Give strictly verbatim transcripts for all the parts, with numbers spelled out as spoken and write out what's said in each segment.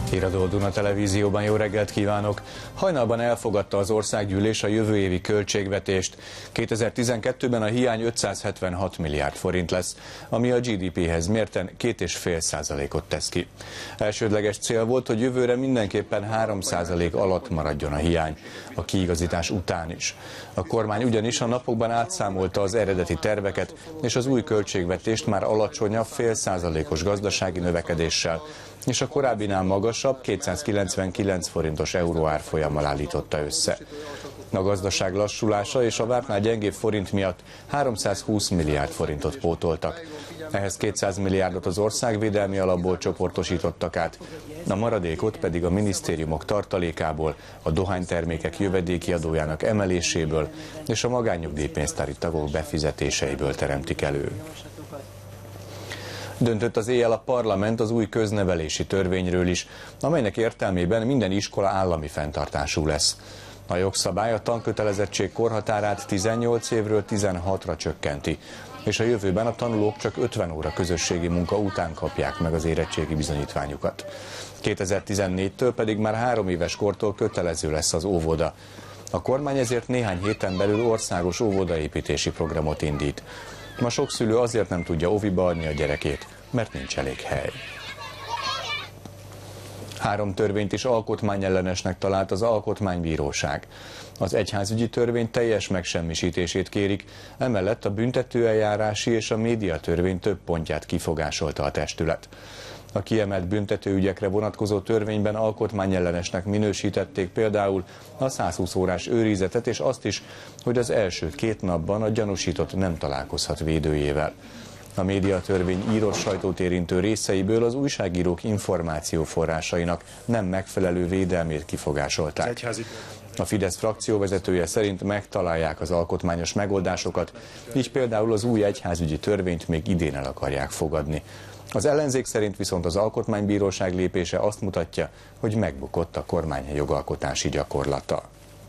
Híradó a Duna Televízióban, jó reggelt kívánok! Hajnalban elfogadta az országgyűlés a jövő évi költségvetést. kétezer-tizenkettőben a hiány ötszázhetvenhat milliárd forint lesz, ami a gé dé péhez mérten két egész öt százalékot tesz ki. Elsődleges cél volt, hogy jövőre mindenképpen három százalék alatt maradjon a hiány, a kiigazítás után is. A kormány ugyanis a napokban átszámolta az eredeti terveket, és az új költségvetést már alacsonyabb fél százalékos gazdasági növekedéssel, és a korábbinál magasabb kétszázkilencvenkilenc forintos euró árfolyammal állította össze. A gazdaság lassulása és a vártnál gyengébb forint miatt háromszázhúsz milliárd forintot pótoltak. Ehhez kétszáz milliárdot az országvédelmi alapból csoportosítottak át, a maradékot pedig a minisztériumok tartalékából, a dohánytermékek jövedéki adójának emeléséből és a magánnyugdíjpénztári tagok befizetéseiből teremtik elő. Döntött az éjjel a parlament az új köznevelési törvényről is, amelynek értelmében minden iskola állami fenntartású lesz. A jogszabály a tankötelezettség korhatárát tizennyolc évről tizenhatra csökkenti, és a jövőben a tanulók csak ötven óra közösségi munka után kapják meg az érettségi bizonyítványukat. kétezer-tizennégytől pedig már három éves kortól kötelező lesz az óvoda. A kormány ezért néhány héten belül országos óvodaépítési programot indít. Ma sok szülő azért nem tudja óviba adni a gyerekét, mert nincs elég hely. Három törvényt is alkotmányellenesnek talált az Alkotmánybíróság. Az egyházügyi törvény teljes megsemmisítését kérik, emellett a büntetőeljárási és a médiatörvény több pontját kifogásolta a testület. A kiemelt büntetőügyekre vonatkozó törvényben alkotmányellenesnek minősítették például a százhúsz órás őrizetet és azt is, hogy az első két napban a gyanúsított nem találkozhat védőjével. A médiatörvény írott sajtót érintő részeiből az újságírók információforrásainak nem megfelelő védelmét kifogásolták. A Fidesz frakcióvezetője szerint megtalálják az alkotmányos megoldásokat, így például az új egyházügyi törvényt még idén el akarják fogadni. Az ellenzék szerint viszont az Alkotmánybíróság lépése azt mutatja, hogy megbukott a kormány jogalkotási gyakorlata.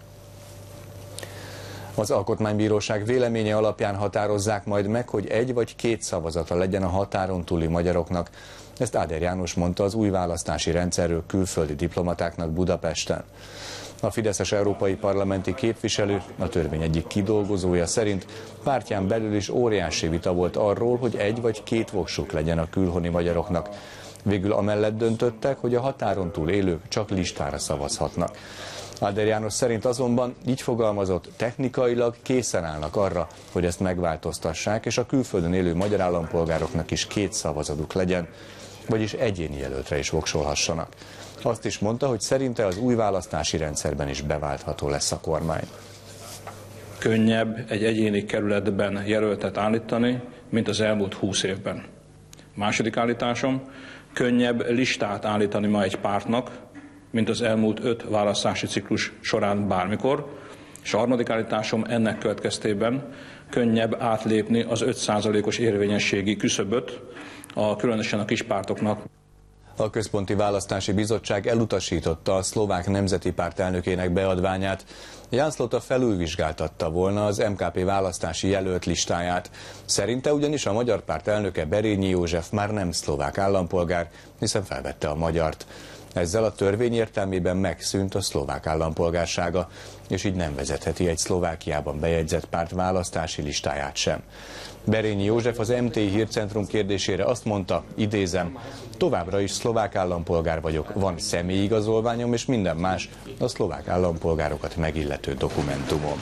Az Alkotmánybíróság véleménye alapján határozzák majd meg, hogy egy vagy két szavazata legyen a határon túli magyaroknak. Ezt Áder János mondta az új választási rendszerről külföldi diplomatáknak Budapesten. A fideszes európai parlamenti képviselő, a törvény egyik kidolgozója szerint pártján belül is óriási vita volt arról, hogy egy vagy két voksuk legyen a külhoni magyaroknak. Végül amellett döntöttek, hogy a határon túl élők csak listára szavazhatnak. Áder János szerint azonban így fogalmazott, technikailag készen állnak arra, hogy ezt megváltoztassák, és a külföldön élő magyar állampolgároknak is két szavazatuk legyen, vagyis egyéni jelöltre is voksolhassanak. Azt is mondta, hogy szerinte az új választási rendszerben is beváltható lesz a kormány. Könnyebb egy egyéni kerületben jelöltet állítani, mint az elmúlt húsz évben. Második állításom, könnyebb listát állítani ma egy pártnak, mint az elmúlt öt választási ciklus során bármikor, és a harmadik állításom ennek következtében könnyebb átlépni az öt százalékos érvényességi küszöböt, a, különösen a kispártoknak. A Központi Választási Bizottság elutasította a Szlovák Nemzeti Párt elnökének beadványát. Jászlóta felülvizsgáltatta volna az em ká pé választási jelölt listáját. Szerinte ugyanis a magyar párt elnöke Berényi József már nem szlovák állampolgár, hiszen felvette a magyart. Ezzel a törvény értelmében megszűnt a szlovák állampolgársága, és így nem vezetheti egy Szlovákiában bejegyzett párt választási listáját sem. Berényi József az em té i Hírcentrum kérdésére azt mondta, idézem, továbbra is szlovák állampolgár vagyok, van személyigazolványom és minden más a szlovák állampolgárokat megillető dokumentumom.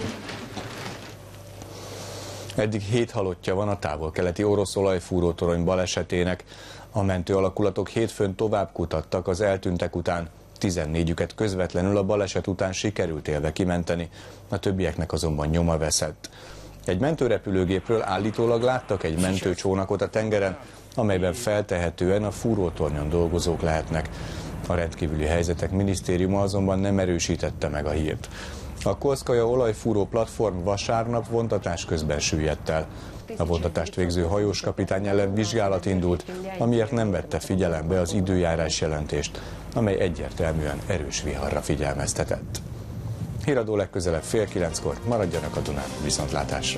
Eddig hét halottja van a távol-keleti orosz olajfúrótorony balesetének. A mentő alakulatok hétfőn tovább kutattak az eltűntek után. tizennégyüket közvetlenül a baleset után sikerült élve kimenteni, a többieknek azonban nyoma veszett. Egy mentőrepülőgépről állítólag láttak egy mentőcsónakot a tengeren, amelyben feltehetően a fúrótornyon dolgozók lehetnek. A rendkívüli helyzetek minisztériuma azonban nem erősítette meg a hírt. A Kolszkaja olajfúró platform vasárnap vontatás közben süllyedt el. A vontatást végző hajós kapitány ellen vizsgálat indult, amiért nem vette figyelembe az időjárás jelentést, amely egyértelműen erős viharra figyelmeztetett. Híradó legközelebb fél kilenckor, maradjanak a Dunán, viszontlátásra!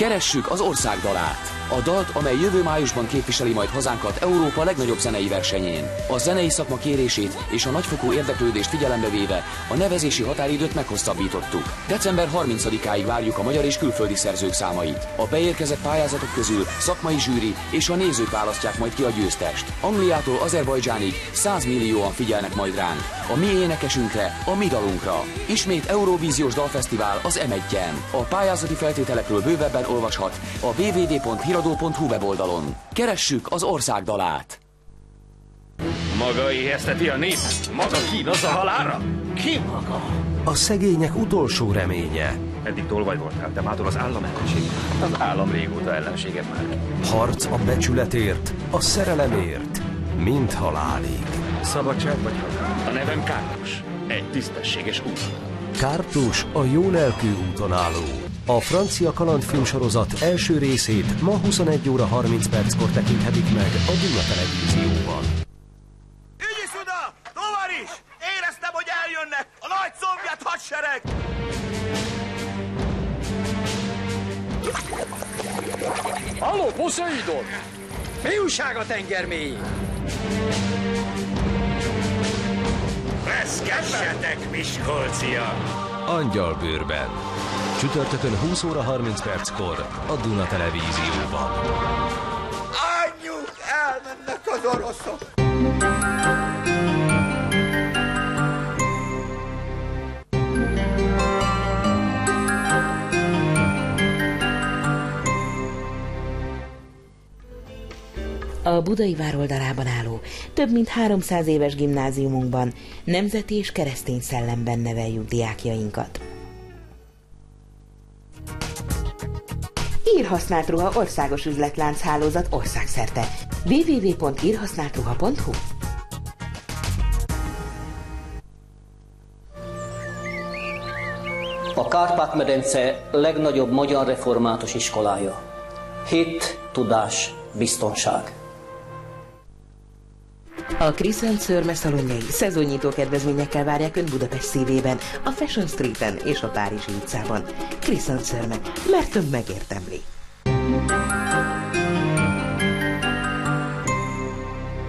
Keressük az ország dalát. A dalt, amely jövő májusban képviseli majd hazánkat Európa legnagyobb zenei versenyén. A zenei szakma kérését és a nagyfokú érdeklődést figyelembe véve a nevezési határidőt meghosszabbítottuk. december harmincadikáig várjuk a magyar és külföldi szerzők számait. A beérkezett pályázatok közül szakmai zsűri és a nézők választják majd ki a győztest. Angliától Azerbajdzsánig száz millióan figyelnek majd ránk. A mi énekesünkre, a mi dalunkra. Ismét Eurovíziós Dalfesztivál az em egyen. A pályázati feltételekről bővebben olvashat a double-u double-u double-u pont híradó pont hu weboldalon. Keressük az ország dalát! Maga éhezteti a népet? Maga kínozza halálra? Ki maga? A szegények utolsó reménye. Eddig tolvaj voltál, de mától az állam ellenség. Az állam régóta ellenséged már. Harc a becsületért, a szerelemért, mind halálig. Szabadság vagy halál? A nevem Kártus. Egy tisztességes út. Kártus a jó lelkű úton álló. A francia kalandfilm sorozat első részét ma huszonegy óra harminc perckor tekinthetik meg a Duna Televízióban. Ügyis oda! Tovar is! Éreztem, hogy eljönnek! A nagy szovjet hadsereg! Halló, Poseidon! Mi újság a tenger mélyén? Reszkessetek, Miskolciak! Angyalbőrben. Csütörtökön húsz óra harminc perckor a Duna Televízióban. Anyjuk, elmennek az oroszok! A budai vároldalában álló, több mint háromszáz éves gimnáziumunkban nemzeti és keresztény szellemben neveljük diákjainkat. Írhasznált ruha országos üzletlánc hálózat országszerte. double-u double-u double-u pont írhasználtruha pont hu A Kárpát-medence legnagyobb magyar református iskolája. Hit, tudás, biztonság. A Crescent Szörme szalonjai szezonnyitó kedvezményekkel várják Önt Budapest szívében, a Fashion Streeten és a Párizsi utcában. Crescent Szörme, mert Ön megérdemli.